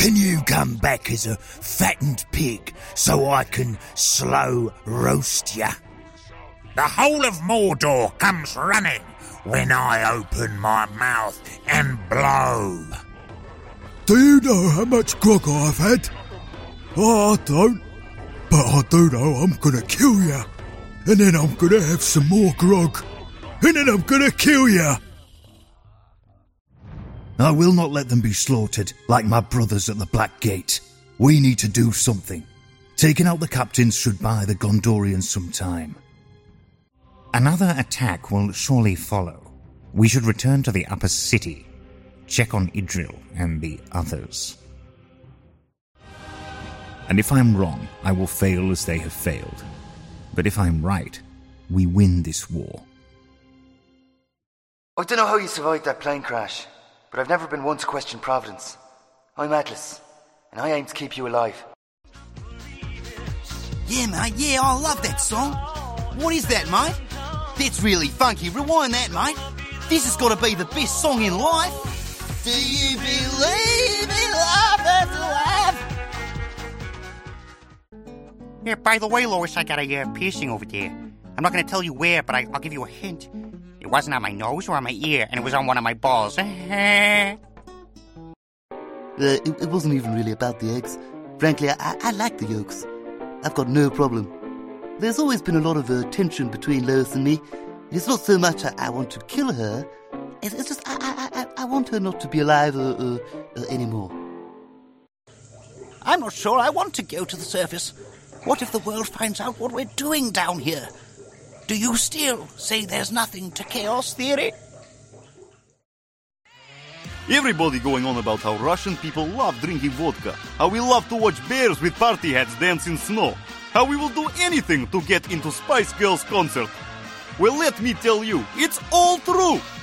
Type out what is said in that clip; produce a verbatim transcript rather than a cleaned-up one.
Can you come back as a fattened pig so I can slow roast ya? The whole of Mordor comes running when I open my mouth and blow. Do you know how much grog I've had? Oh, I don't. But I do know I'm gonna kill ya. And then I'm gonna have some more grog. And then I'm gonna kill ya. I will not let them be slaughtered like my brothers at the Black Gate. We need to do something. Taking out the captains should buy the Gondorians some time. Another attack will surely follow. We should return to the upper city, check on Idril and the others. And if I'm wrong, I will fail as they have failed. But if I'm right, we win this war. I don't know how you survived that plane crash, but I've never been one to question Providence. I'm Atlas, and I aim to keep you alive. Yeah, mate, yeah, I love that song. What is that, mate? That's really funky. Rewind that, mate. This has got to be the best song in life. Do you believe in love after life? Yeah, by the way, Lois, I got a uh, piercing over there. I'm not going to tell you where, but I, I'll give you a hint. It wasn't on my nose or on my ear, and it was on one of my balls. Uh, it, it wasn't even really about the eggs. Frankly, I, I like the yolks. I've got no problem. There's always been a lot of uh, tension between Lois and me. It's not so much I, I want to kill her. It's, it's just I, I, I, I want her not to be alive uh, uh, uh, anymore. I'm not sure I want to go to the surface. What if the world finds out what we're doing down here? Do you still say there's nothing to chaos theory? Everybody going on about how Russian people love drinking vodka, how we love to watch bears with party hats dance in snow, how we will do anything to get into Spice Girls concert. Well, let me tell you, it's all true.